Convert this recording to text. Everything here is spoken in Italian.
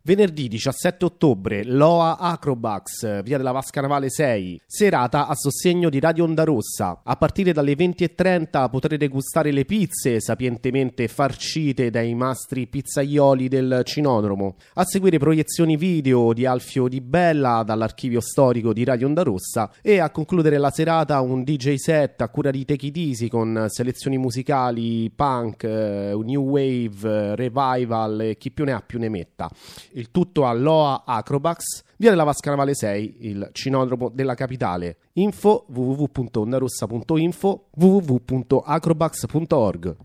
Venerdì 17 ottobre, Loa Acrobax, via della Vasca Navale 6, serata a sostegno di Radio Onda Rossa. A partire dalle 20:30 potrete gustare le pizze sapientemente farcite dai mastri pizzaioli del Cinodromo. A seguire proiezioni video di Alfio Di Bella dall'archivio storico di Radio Onda Rossa e a concludere la serata un DJ set a cura di Take It Easy con selezioni musicali punk, new wave, revival e chi più ne ha più ne metta. Il tutto a Loa Acrobax, via della Vasca Navale 6, il cinodromo della capitale. Info www.ondarossa.info, www.acrobax.org.